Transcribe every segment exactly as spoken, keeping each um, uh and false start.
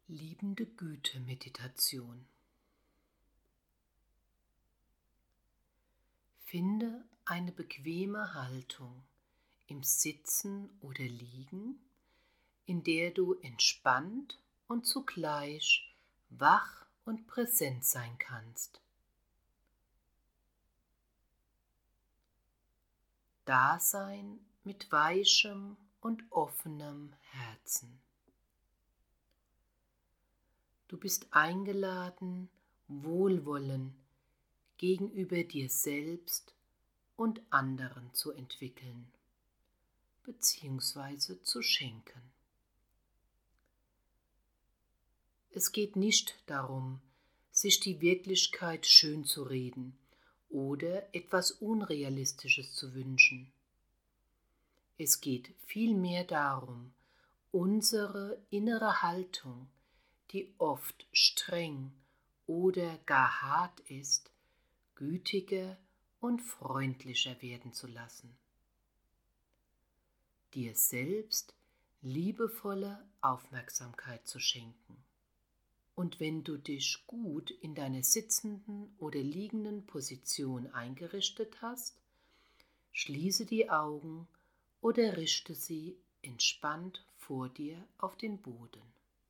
Liebende Güte-Meditation. Finde eine bequeme Haltung im Sitzen oder Liegen, in der du entspannt und zugleich wach und präsent sein kannst. Dasein mit weichem und offenem Herzen. Du bist eingeladen, Wohlwollen gegenüber dir selbst und anderen zu entwickeln bzw. zu schenken. Es geht nicht darum, sich die Wirklichkeit schön zu reden oder etwas Unrealistisches zu wünschen. Es geht vielmehr darum, unsere innere Haltung, die oft streng oder gar hart ist, gütiger und freundlicher werden zu lassen. Dir selbst liebevolle Aufmerksamkeit zu schenken. Und wenn du dich gut in deiner sitzenden oder liegenden Position eingerichtet hast, schließe die Augen oder richte sie entspannt vor dir auf den Boden.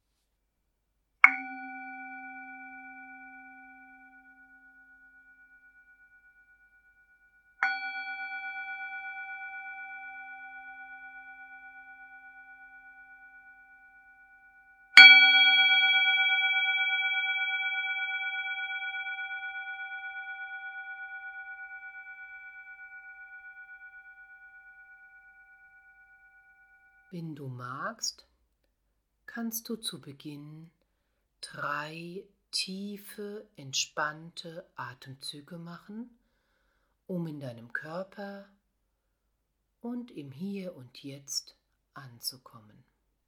Wenn du magst, kannst du zu Beginn drei tiefe, entspannte Atemzüge machen, um in deinem Körper und im Hier und Jetzt anzukommen.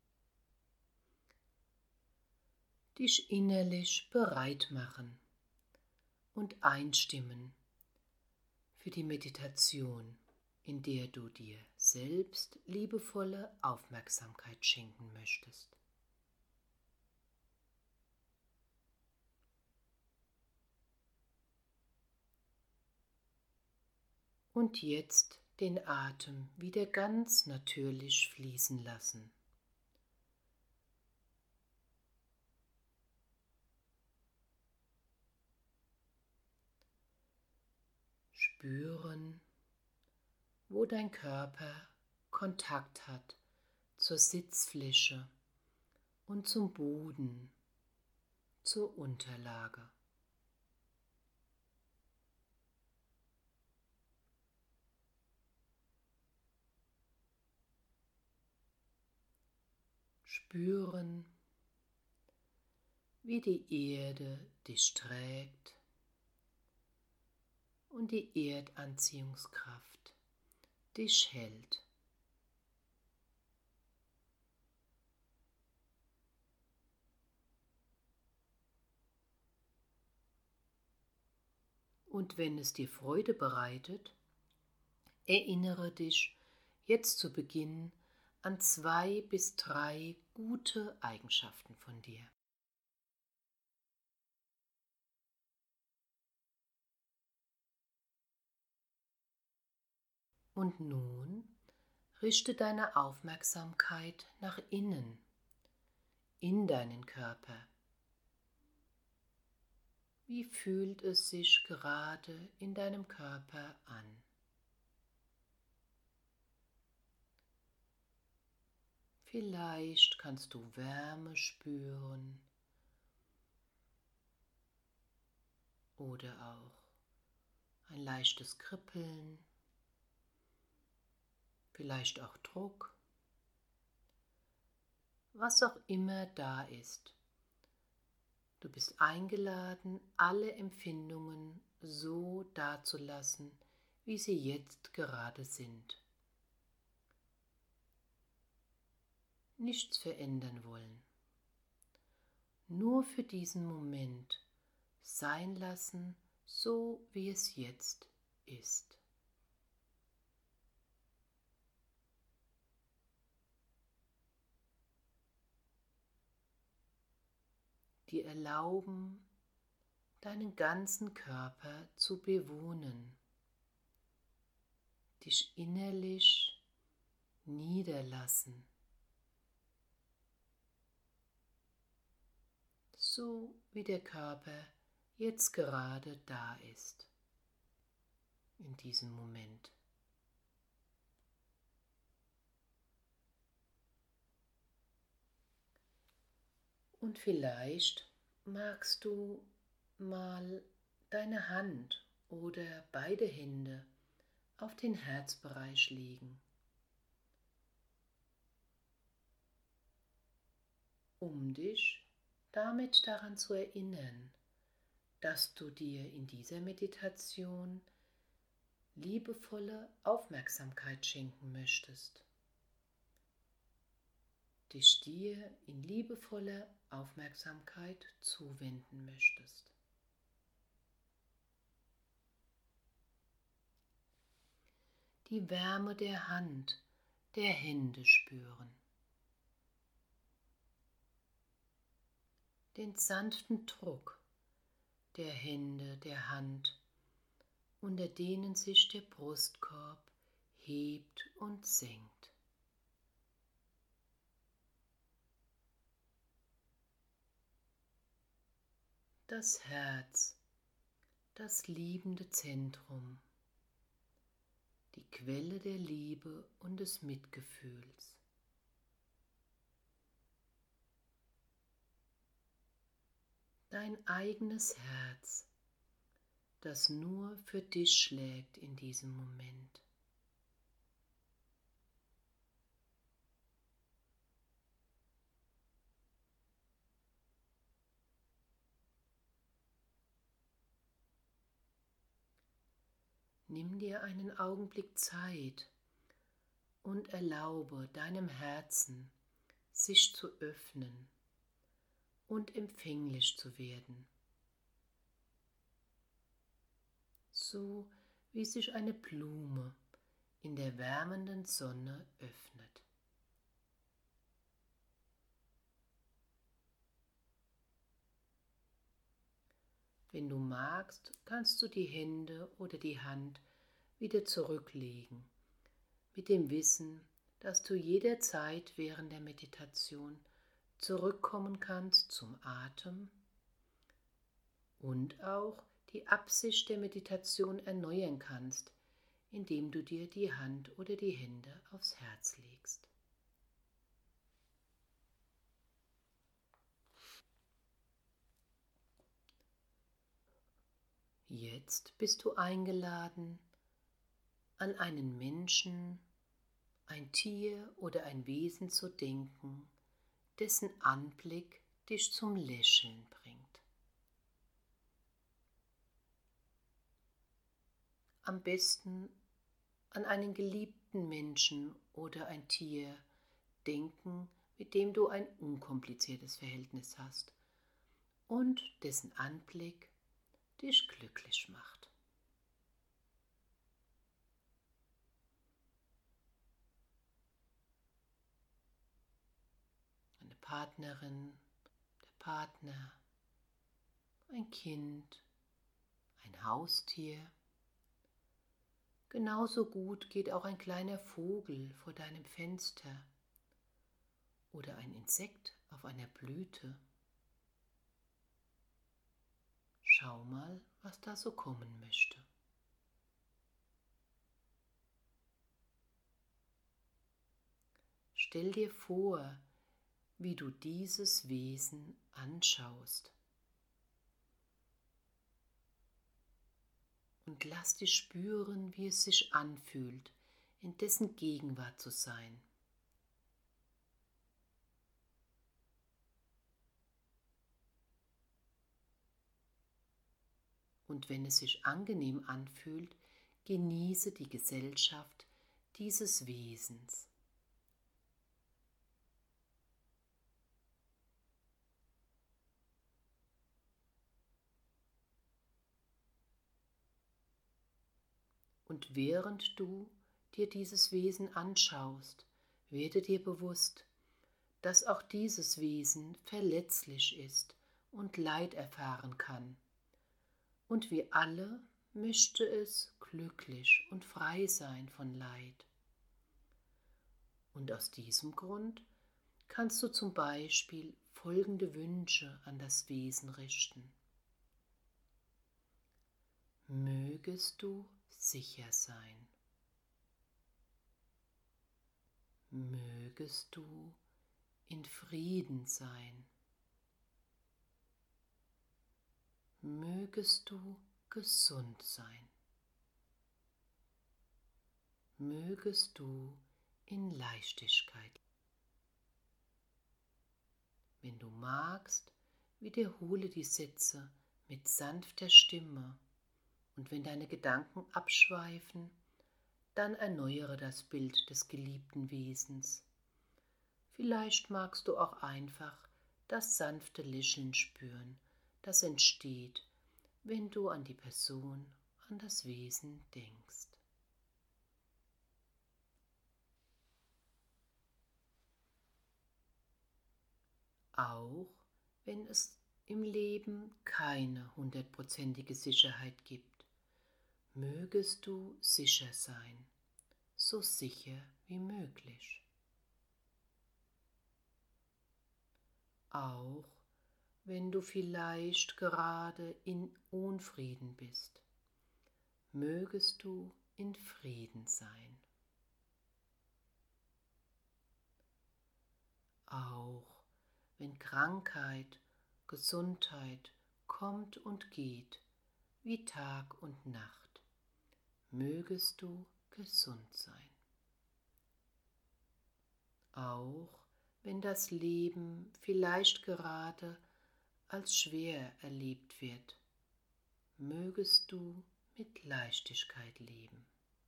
Dich innerlich bereit machen und einstimmen für die Meditation, in der du dir selbst liebevolle Aufmerksamkeit schenken möchtest. Und jetzt den Atem wieder ganz natürlich fließen lassen. Spüren, wo dein Körper Kontakt hat zur Sitzfläche und zum Boden, zur Unterlage. Spüren, wie die Erde dich trägt und die Erdanziehungskraft dich hält. Und wenn es dir Freude bereitet, erinnere dich jetzt zu Beginn an zwei bis drei gute Eigenschaften von dir. Und nun richte deine Aufmerksamkeit nach innen, in deinen Körper. Wie fühlt es sich gerade in deinem Körper an? Vielleicht kannst du Wärme spüren oder auch ein leichtes Kribbeln, vielleicht auch Druck, was auch immer da ist. Du bist eingeladen, alle Empfindungen so dazulassen, wie sie jetzt gerade sind. Nichts verändern wollen. Nur für diesen Moment sein lassen, so wie es jetzt ist. dir erlauben, deinen ganzen Körper zu bewohnen, dich innerlich niederlassen, so wie der Körper jetzt gerade da ist, in diesem Moment. Und vielleicht magst du mal deine Hand oder beide Hände auf den Herzbereich legen, um dich damit daran zu erinnern, dass du dir in dieser Meditation liebevolle Aufmerksamkeit schenken möchtest, dich dir in liebevoller Aufmerksamkeit zuwenden möchtest. Die Wärme der Hand, der Hände spüren, den sanften Druck der Hände, der Hand, unter denen sich der Brustkorb hebt und senkt. Das Herz, das liebende Zentrum, die Quelle der Liebe und des Mitgefühls. Dein eigenes Herz, das nur für dich schlägt in diesem Moment. Nimm dir einen Augenblick Zeit und erlaube deinem Herzen, sich zu öffnen und empfänglich zu werden, so wie sich eine Blume in der wärmenden Sonne öffnet. Wenn du magst, kannst du die Hände oder die Hand wieder zurücklegen, mit dem Wissen, dass du jederzeit während der Meditation zurückkommen kannst zum Atem und auch die Absicht der Meditation erneuern kannst, indem du dir die Hand oder die Hände aufs Herz legst. Jetzt bist du eingeladen, an einen Menschen, ein Tier oder ein Wesen zu denken, dessen Anblick dich zum Lächeln bringt. Am besten an einen geliebten Menschen oder ein Tier denken, mit dem du ein unkompliziertes Verhältnis hast und dessen Anblick dich glücklich macht. Eine Partnerin, der Partner, ein Kind, ein Haustier. Genauso gut geht auch ein kleiner Vogel vor deinem Fenster oder ein Insekt auf einer Blüte. Schau mal, was da so kommen möchte. Stell dir vor, wie du dieses Wesen anschaust. Und lass dich spüren, wie es sich anfühlt, in dessen Gegenwart zu sein. Und wenn es sich angenehm anfühlt, genieße die Gesellschaft dieses Wesens. Und während du dir dieses Wesen anschaust, werde dir bewusst, dass auch dieses Wesen verletzlich ist und Leid erfahren kann. Und wir alle möchte es glücklich und frei sein von Leid. Und aus diesem Grund kannst du zum Beispiel folgende Wünsche an das Wesen richten. Mögest du sicher sein. Mögest du in Frieden sein. Mögest du gesund sein. Mögest du in Leichtigkeit. Wenn du magst, wiederhole die Sätze mit sanfter Stimme und wenn deine Gedanken abschweifen, dann erneuere das Bild des geliebten Wesens. Vielleicht magst du auch einfach das sanfte Lächeln spüren, das entsteht, wenn du an die Person, an das Wesen denkst. Auch wenn es im Leben keine hundertprozentige Sicherheit gibt, mögest du sicher sein, so sicher wie möglich. Auch wenn du vielleicht gerade in Unfrieden bist, mögest du in Frieden sein. Auch wenn Krankheit, Gesundheit kommt und geht, wie Tag und Nacht, mögest du gesund sein. Auch wenn das Leben vielleicht gerade als schwer erlebt wird, mögest du mit Leichtigkeit leben.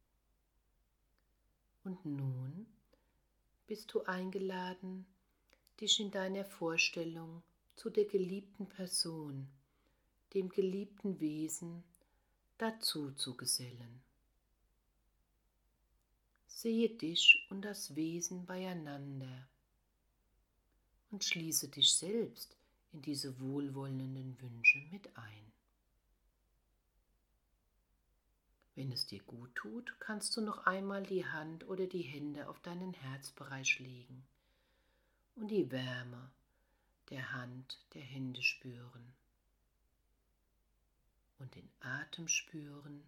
Und nun bist du eingeladen, dich in deiner Vorstellung zu der geliebten Person, dem geliebten Wesen dazu zu gesellen. Sehe dich und das Wesen beieinander und schließe dich selbst in diese wohlwollenden Wünsche mit ein. Wenn es dir gut tut, kannst du noch einmal die Hand oder die Hände auf deinen Herzbereich legen und die Wärme der Hand, der Hände spüren und den Atem spüren,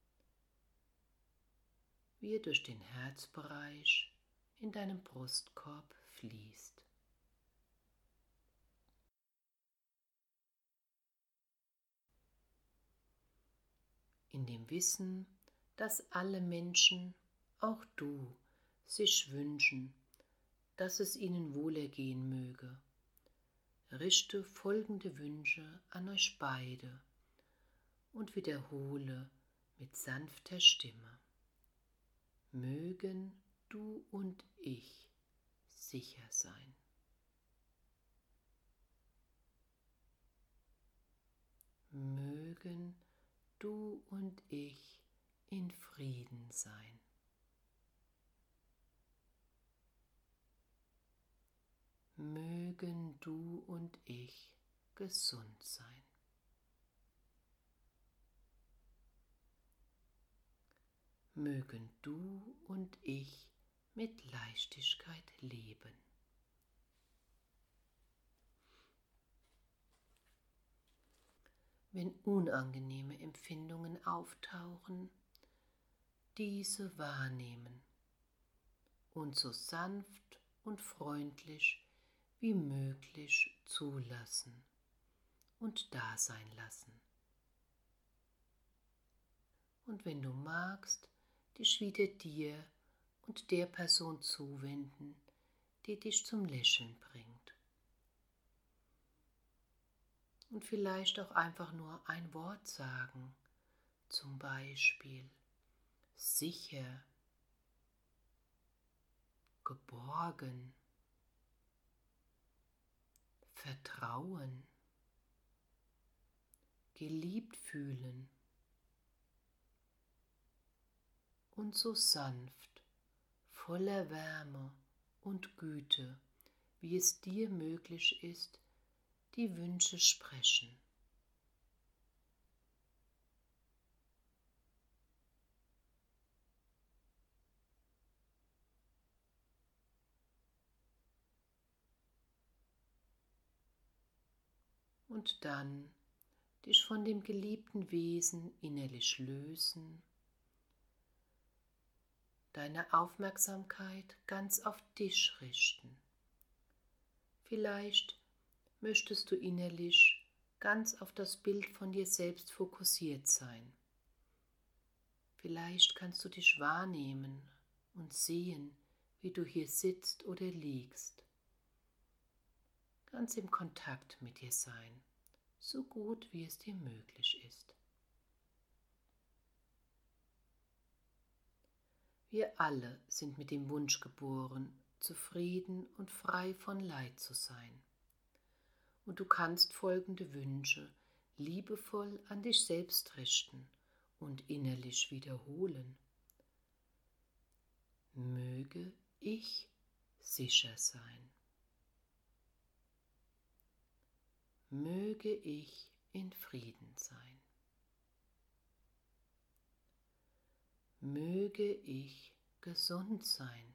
wie er durch den Herzbereich in deinem Brustkorb fließt. In dem Wissen, dass alle Menschen, auch du, sich wünschen, dass es ihnen wohlergehen möge, richte folgende Wünsche an euch beide und wiederhole mit sanfter Stimme. Mögen du und ich sicher sein. Mögen du und ich in Frieden sein. Mögen du und ich gesund sein. Mögen du und ich mit Leichtigkeit leben. Wenn unangenehme Empfindungen auftauchen, diese wahrnehmen und so sanft und freundlich wie möglich zulassen und da sein lassen. Und wenn du magst, dich wieder dir und der Person zuwenden, die dich zum Lächeln bringt. Und vielleicht auch einfach nur ein Wort sagen, zum Beispiel sicher, geborgen, Vertrauen, geliebt fühlen und so sanft, voller Wärme und Güte, wie es dir möglich ist, die Wünsche sprechen. Und dann dich von dem geliebten Wesen innerlich lösen, deine Aufmerksamkeit ganz auf dich richten. Vielleicht möchtest du innerlich ganz auf das Bild von dir selbst fokussiert sein. Vielleicht kannst du dich wahrnehmen und sehen, wie du hier sitzt oder liegst. Ganz im Kontakt mit dir sein, so gut wie es dir möglich ist. Wir alle sind mit dem Wunsch geboren, zufrieden und frei von Leid zu sein. Und du kannst folgende Wünsche liebevoll an dich selbst richten und innerlich wiederholen. Möge ich sicher sein. Möge ich in Frieden sein. Möge ich gesund sein.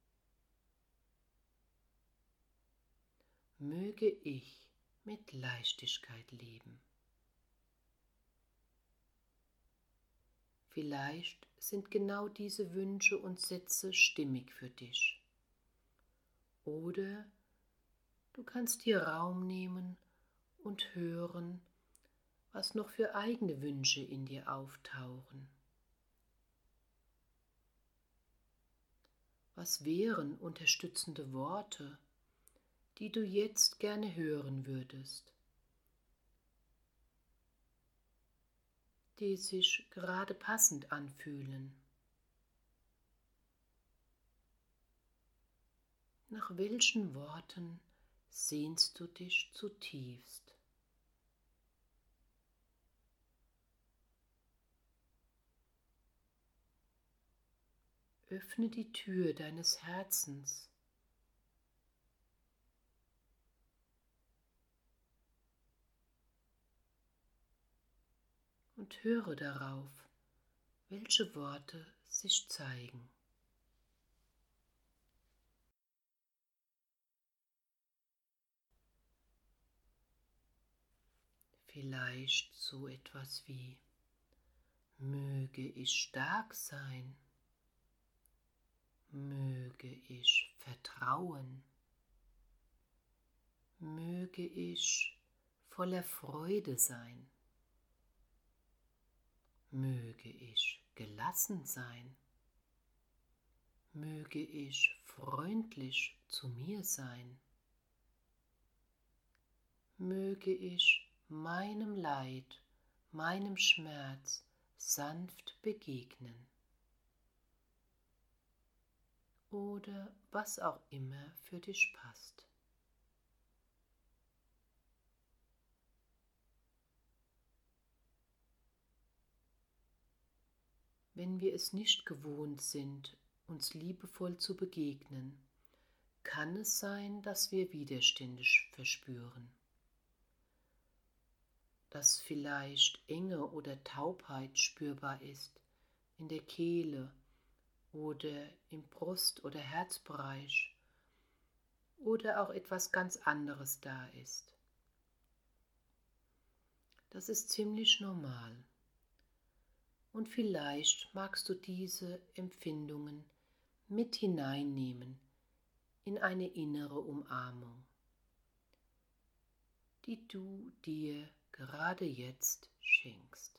Möge ich mit Leichtigkeit leben. Vielleicht sind genau diese Wünsche und Sätze stimmig für dich. Oder du kannst dir Raum nehmen und hören, was noch für eigene Wünsche in dir auftauchen. Was wären unterstützende Worte, die du jetzt gerne hören würdest, die sich gerade passend anfühlen? Nach welchen Worten sehnst du dich zutiefst? Öffne die Tür deines Herzens. Und höre darauf, welche Worte sich zeigen. Vielleicht so etwas wie: Möge ich stark sein. Möge ich vertrauen. Möge ich voller Freude sein. Möge ich gelassen sein. Möge ich freundlich zu mir sein. Möge ich meinem Leid, meinem Schmerz sanft begegnen. Oder was auch immer für dich passt. Wenn wir es nicht gewohnt sind, uns liebevoll zu begegnen, kann es sein, dass wir Widerstände verspüren, dass vielleicht Enge oder Taubheit spürbar ist in der Kehle oder im Brust- oder Herzbereich oder auch etwas ganz anderes da ist. Das ist ziemlich normal. Und vielleicht magst du diese Empfindungen mit hineinnehmen in eine innere Umarmung, die du dir gerade jetzt schenkst.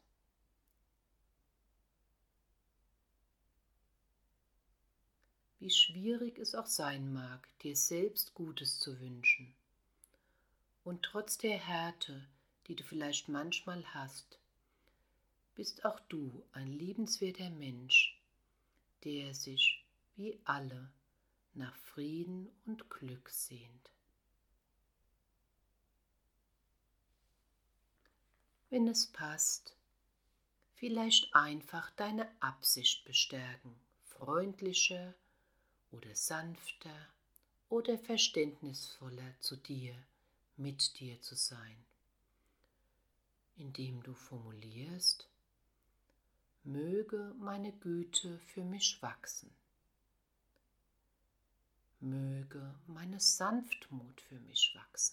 Wie schwierig es auch sein mag, dir selbst Gutes zu wünschen. Und trotz der Härte, die du vielleicht manchmal hast, bist auch du ein liebenswerter Mensch, der sich wie alle nach Frieden und Glück sehnt. Wenn es passt, vielleicht einfach deine Absicht bestärken, freundlicher oder sanfter oder verständnisvoller zu dir, mit dir zu sein, indem du formulierst: Möge meine Güte für mich wachsen. Möge meine Sanftmut für mich wachsen.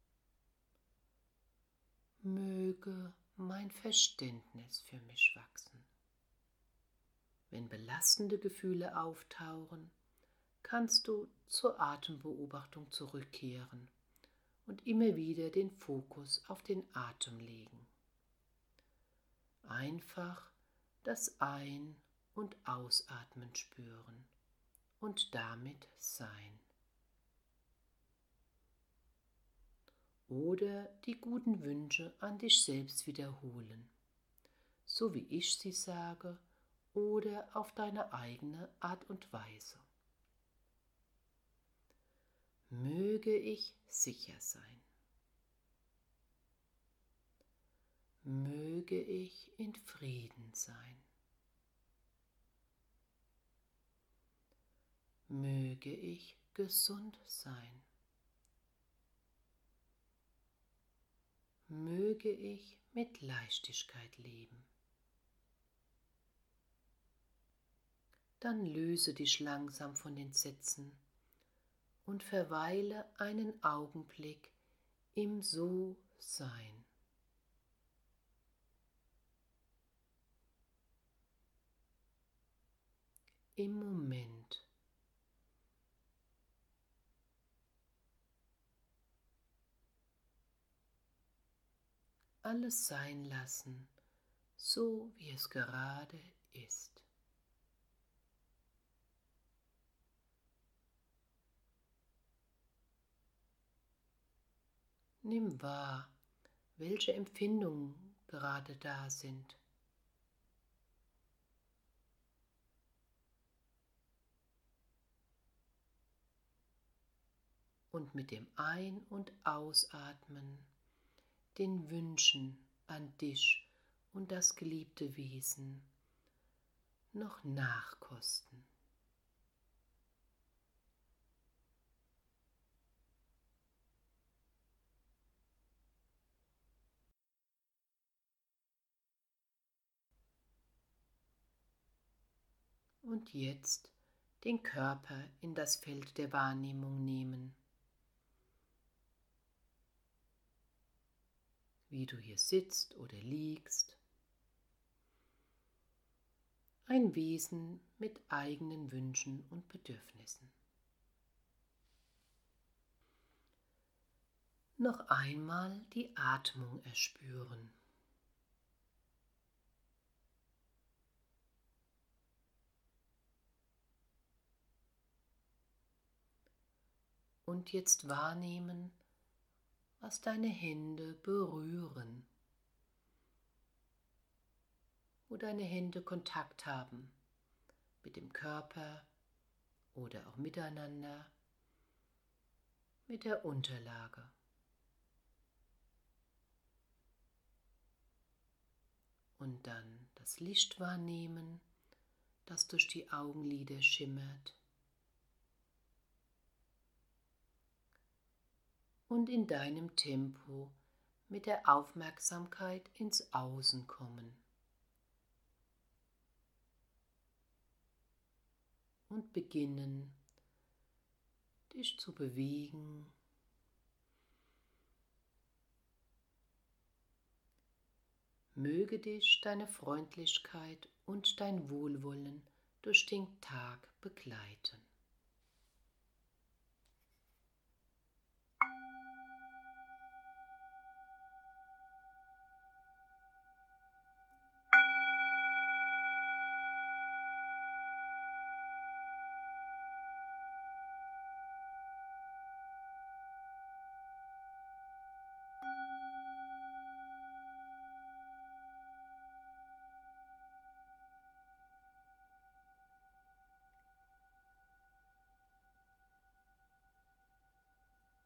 Möge mein Verständnis für mich wachsen. Wenn belastende Gefühle auftauchen, kannst du zur Atembeobachtung zurückkehren und immer wieder den Fokus auf den Atem legen. Einfach das Ein- und Ausatmen spüren und damit sein. Oder die guten Wünsche an dich selbst wiederholen, so wie ich sie sage oder auf deine eigene Art und Weise. Möge ich sicher sein. Möge ich in Frieden sein. Möge ich gesund sein. Möge ich mit Leichtigkeit leben. Dann löse dich langsam von den Sätzen und verweile einen Augenblick im So-Sein. Im Moment. Alles sein lassen, so wie es gerade ist. Nimm wahr, welche Empfindungen gerade da sind. Und mit dem Ein- und Ausatmen den Wünschen an dich und das geliebte Wesen noch nachkosten. Und jetzt den Körper in das Feld der Wahrnehmung nehmen. Wie du hier sitzt oder liegst. Ein Wesen mit eigenen Wünschen und Bedürfnissen. Noch einmal die Atmung erspüren. Und jetzt wahrnehmen, was deine Hände berühren, wo deine Hände Kontakt haben mit dem Körper oder auch miteinander, mit der Unterlage. Und dann das Licht wahrnehmen, das durch die Augenlider schimmert. Und in deinem Tempo mit der Aufmerksamkeit ins Außen kommen. Und beginnen, dich zu bewegen. Möge dich deine Freundlichkeit und dein Wohlwollen durch den Tag begleiten.